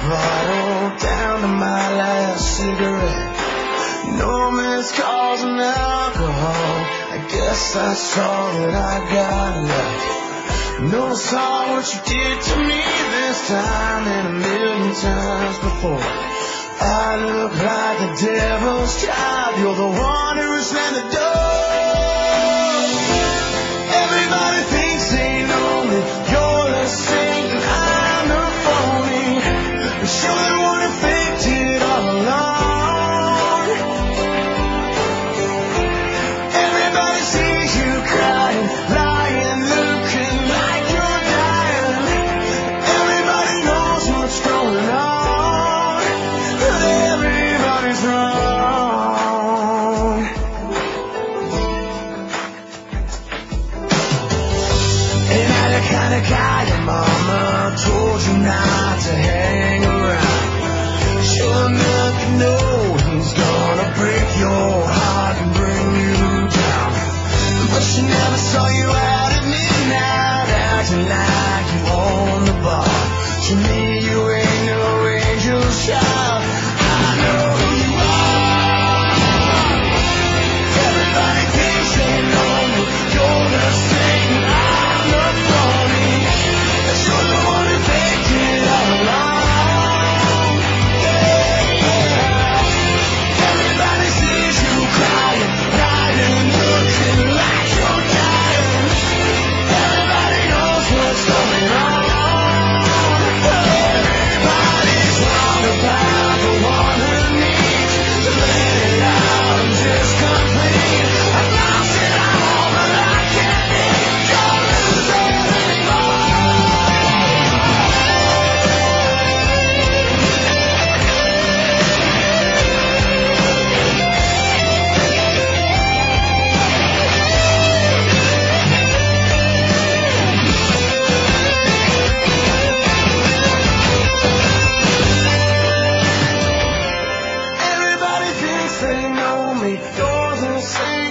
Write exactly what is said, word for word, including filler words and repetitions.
bottle down to my last cigarette. No missed calls and alcohol, I guess that's all that I got left. No saw what you did to me this time and a million times before. I look like the devil's child, you're the one who slammed the door. Everybody thinks they know me, you're the saint and I'm the phony. But you're the one who faked it all along. Everybody sees you crying, lying, looking like you're dying. Everybody knows what's going on, but everybody's wrong. Ain't I the kind of guy your mama told you not to hang around? Sure enough, you know he's gonna break your heart and bring you down. But she never saw you out at midnight, acting like you own the bar. To me, you ain't no angel's child. I know who you are. Everybody thinks they know you. You're the saint and I'm the phony. But you're the one who faked it all along. Yeah, yeah. Everybody sees you crying, lying, looking like you're dying. Everybody knows what's going on. Everybody's wrong about the one who needs to let it out and just complain. I've lost it all, but I can't make you lose it anymore. Everybody thinks they know me. You're the same.